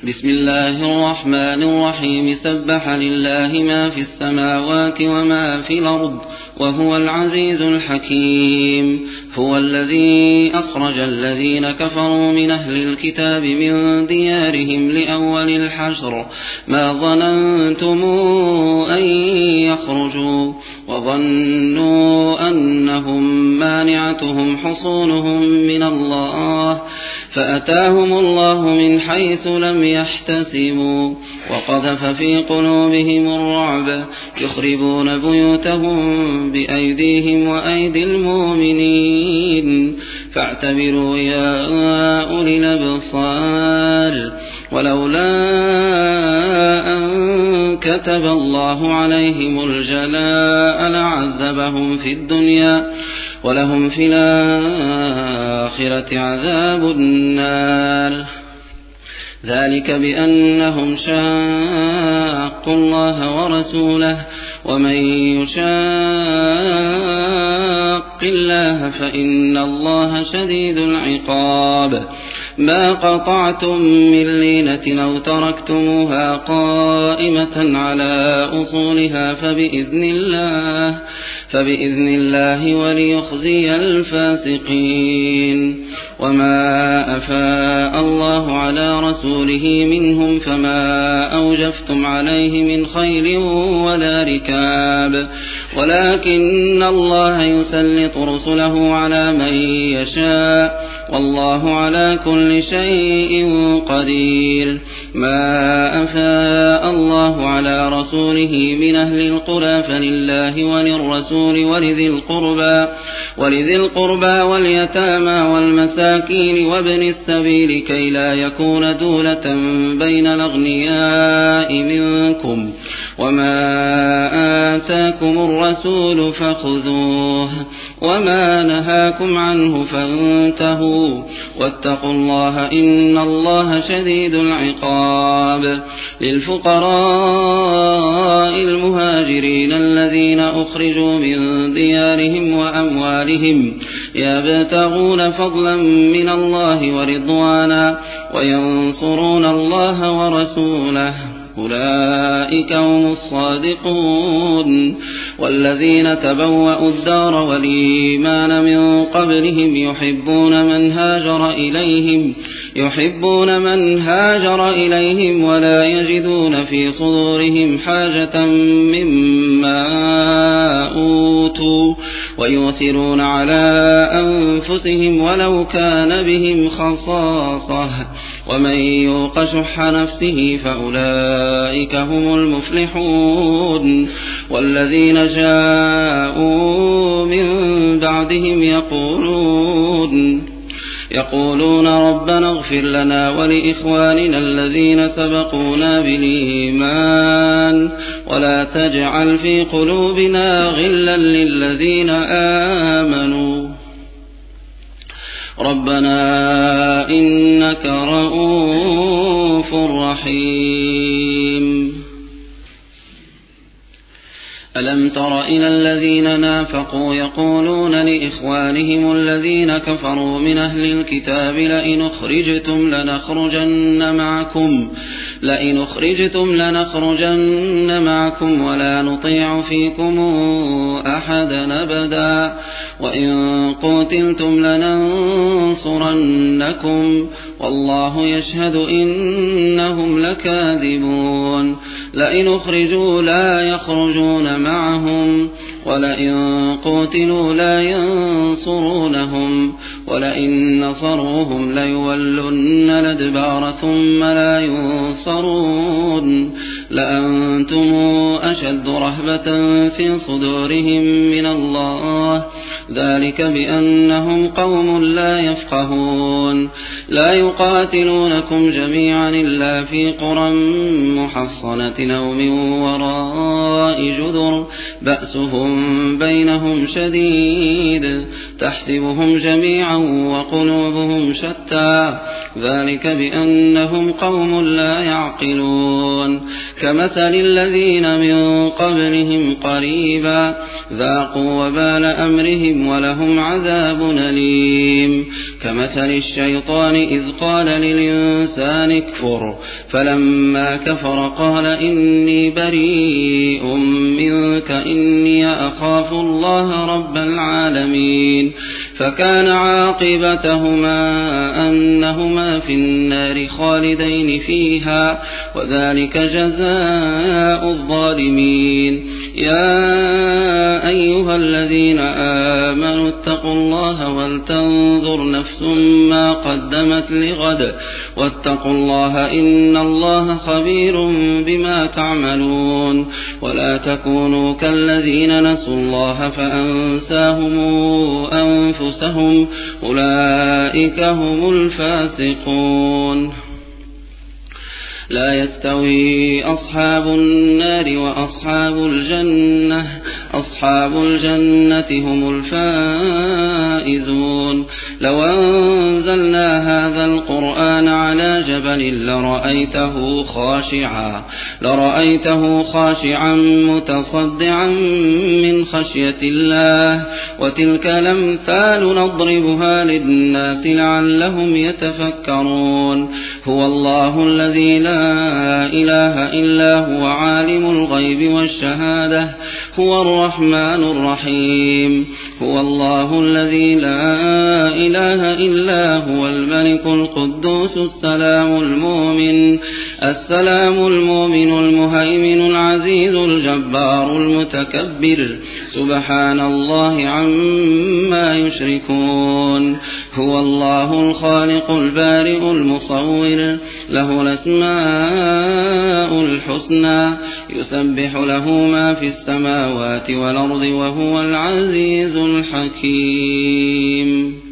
بسم الله الرحمن الرحيم سبح لله ما في السماوات وما في الأرض وهو العزيز الحكيم هو الذي أخرج الذين كفروا من أهل الكتاب من ديارهم لأول الحشر ما ظننتم أن يخرجوا وظنوا أنهم مانعتهم حصونهم من الله فأتاهم الله من حيث لم يحتسبوا وقذف في قلوبهم الرعب يخربون بيوتهم بأيديهم وأيدي المؤمنين فاعتبروا يا أولي الأبصار ولولا أن كتب الله عليهم الجلاء لعذبهم في الدنيا ولهم في الآخرة عذاب النار ذلك بأنهم شاقوا الله ورسوله ومن يشاق الله فإن الله شديد العقاب ما قطعتم من لينة أو تركتموها قائمة على أصولها فبإذن الله وليخزي الفاسقين وما أفاء الله على رسوله منهم فما أوجفتم عليه من خيل ولا ركاب ولكن الله يسلط رسله على من يشاء والله على كل شيء قدير ما أفاء الله على رسوله من أهل القرى فلله وللرسول ولذي القربى واليتامى والمساكين وابن السبيل كي لا يكون دولة بين الأغنياء منكم وما آتاكم الرسول فخذوه وما نهاكم عنه فانتهوا واتقوا الله إن الله شديد العقاب للفقراء المهاجرين الذين أخرجوا من ديارهم وأموالهم يبتغون فضلا من الله ورضوانا وينصرون الله ورسوله أولئك هم الصادقون والذين تبوأوا الدار والإيمان من قبلهم يحبون من هاجر إليهم ولا يجدون في صدورهم حاجة مما أوتوا ويؤثرون على أنفسهم ولو كان بهم خصاصة ومن يوق شح نفسه فأولئك هم المفلحون والذين جاءوا من بعدهم يقولون ربنا اغفر لنا ولإخواننا الذين سبقونا بالإيمان ولا تجعل في قلوبنا غلا للذين آمنوا ربنا إنك رؤوف رحيم ألم تر إلى الذين نافقوا يقولون لإخوانهم الذين كفروا من أهل الكتاب لئن أخرجتم لنخرجن معكم ولا نطيع فيكم أحدا أبدا وإن قتلتم لننصرنكم والله يشهد إنهم لكاذبون لئن أخرجوا لا يخرجون معهم ولئن قتلوا لا ينصرونهم ولئن نصروهم ليولن الأدبار ثم لا ينصرون لأنتم أشد رهبة في صدورهم من الله ذلك بأنهم قوم لا يفقهون لا يقاتلونكم جميعا إلا في قرى محصنة أو من وراء جدر بأسهم بينهم شديد تحسبهم جميعا وقلوبهم شتى ذلك بأنهم قوم لا يعقلون كمثل الذين من قبلهم قريبا ذاقوا وبال أمرهم ولهم عذاب أليم كمثل الشيطان إذ قال للإنسان اكفر فلما كفر قال إني بريء منك إني أخاف الله رب العالمين فكان عاقبتهما أنهما في النار خالدين فيها وذلك جزاء الظالمين يا أيها الذين آمنوا اتقوا الله ولتنظر نفس ما قدمت لغد واتقوا الله إن الله خبير بما تعملون ولا تكونوا كالذين نسوا الله فأنساهم أنفسهم أولئك هم الفاسقون لا يستوي أصحاب النار وأصحاب الجنة أصحاب الجنة هم الفائزون لو أنزلنا هذا القرآن على جبل لرأيته خاشعا متصدعا من خشية الله وتلك الأمثال نضربها للناس لعلهم يتفكرون هو الله الذي لا إله إلا هو عالم الغيب والشهادة هو الرحمن الرحيم هو الله الذي لا إله إلا هو الملك القدوس السلام المؤمن المهيمن العزيز الجبار المتكبر سبحان الله عما يشركون هو الله الخالق البارئ المصور له الأسماء الحسنى يسبح له ما في السماوات والأرض وهو العزيز الحكيم